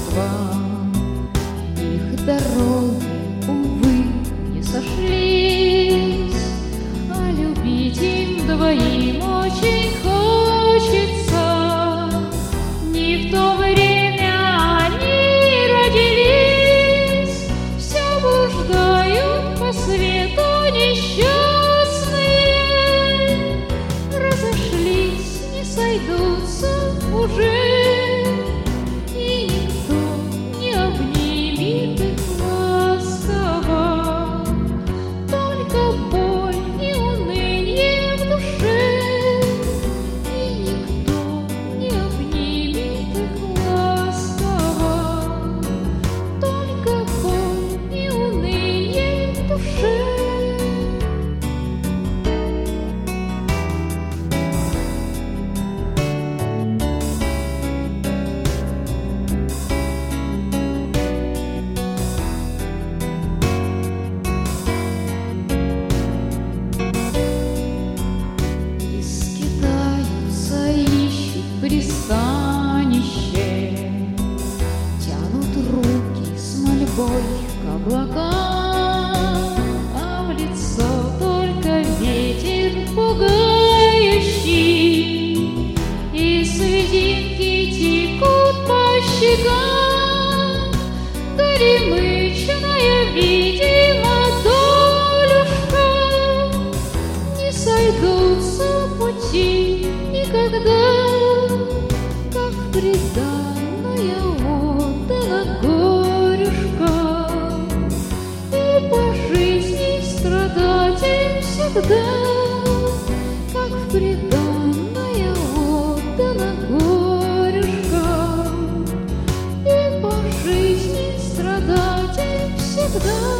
Москва. Их дороги, увы, не сошлись, а любить им двоим очень хочется. Не в то время они родились, все блуждают по свету несчастные, разошлись, не сойдутся уже. Пристанище тянут руки с мольбой к облакам, а в лицо только ветер пугающий, и слезинки текут по щекам. Горемычная, видимо, долюшка, не сойдутся пути никогда. Преданная отдана горюшка, и по жизни страдать им всегда, как преданная отдана горюшка, и по жизни страдать им всегда.